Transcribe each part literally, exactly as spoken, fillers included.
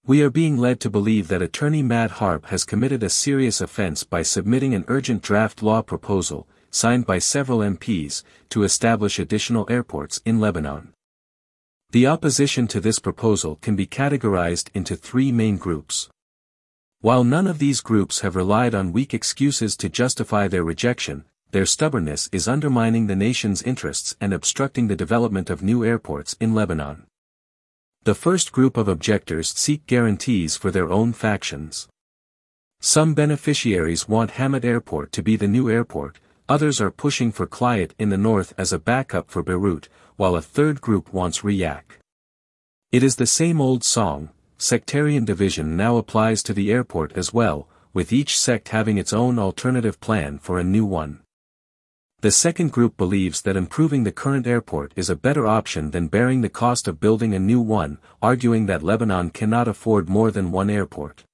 We are being led to believe that attorney Matt Harp has committed a serious offense by submitting an urgent draft law proposal, signed by several M Ps, to establish additional airports in Lebanon. The opposition to this proposal can be categorized into three main groups. While none of these groups have relied on weak excuses to justify their rejection, their stubbornness is undermining the nation's interests and obstructing the development of new airports in Lebanon. The first group of objectors seek guarantees for their own factions. Some beneficiaries want Hamad Airport to be the new airport, others are pushing for Clayat in the north as a backup for Beirut, while a third group wants Riyadh. It is the same old song. Sectarian division now applies to the airport as well, with each sect having its own alternative plan for a new one. The second group believes that improving the current airport is a better option than bearing the cost of building a new one, arguing that Lebanon cannot afford more than one airport.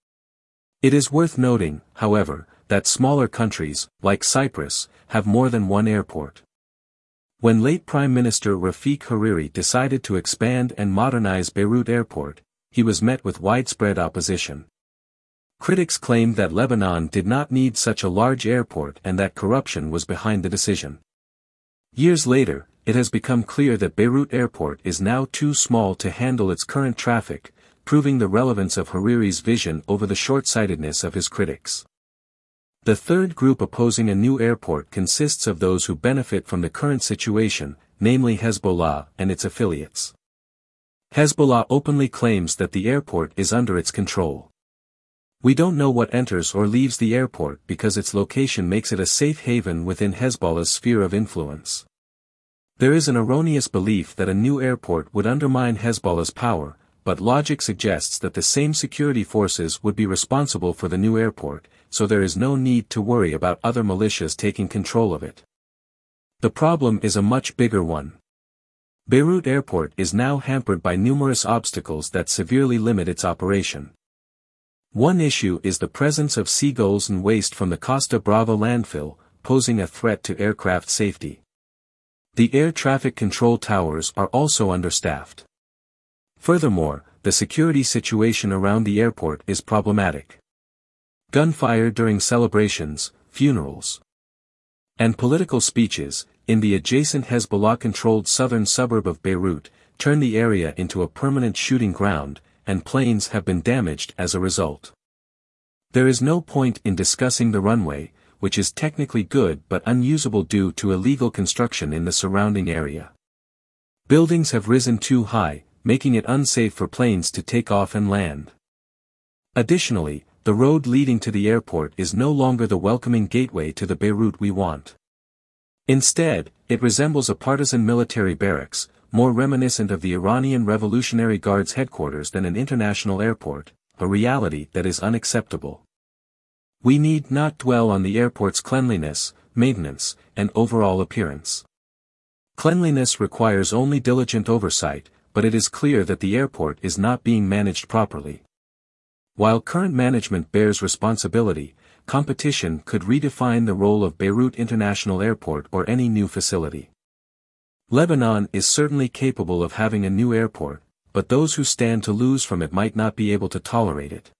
It is worth noting, however, that smaller countries, like Cyprus, have more than one airport. When late Prime Minister Rafiq Hariri decided to expand and modernize Beirut Airport, he was met with widespread opposition. Critics claimed that Lebanon did not need such a large airport and that corruption was behind the decision. Years later, it has become clear that Beirut Airport is now too small to handle its current traffic, proving the relevance of Hariri's vision over the short-sightedness of his critics. The third group opposing a new airport consists of those who benefit from the current situation, namely Hezbollah and its affiliates. Hezbollah openly claims that the airport is under its control. We don't know what enters or leaves the airport because its location makes it a safe haven within Hezbollah's sphere of influence. There is an erroneous belief that a new airport would undermine Hezbollah's power, but logic suggests that the same security forces would be responsible for the new airport, so there is no need to worry about other militias taking control of it. The problem is a much bigger one. Beirut Airport is now hampered by numerous obstacles that severely limit its operation. One issue is the presence of seagulls and waste from the Costa Brava landfill, posing a threat to aircraft safety. The air traffic control towers are also understaffed. Furthermore, the security situation around the airport is problematic. Gunfire during celebrations, funerals, and political speeches, in the adjacent Hezbollah-controlled southern suburb of Beirut, turn the area into a permanent shooting ground, and planes have been damaged as a result. There is no point in discussing the runway, which is technically good but unusable due to illegal construction in the surrounding area. Buildings have risen too high, making it unsafe for planes to take off and land. Additionally, the road leading to the airport is no longer the welcoming gateway to the Beirut we want. Instead, it resembles a partisan military barracks, more reminiscent of the Iranian Revolutionary Guard's headquarters than an international airport, a reality that is unacceptable. We need not dwell on the airport's cleanliness, maintenance, and overall appearance. Cleanliness requires only diligent oversight, but it is clear that the airport is not being managed properly. While current management bears responsibility, competition could redefine the role of Beirut International Airport or any new facility. Lebanon is certainly capable of having a new airport, but those who stand to lose from it might not be able to tolerate it.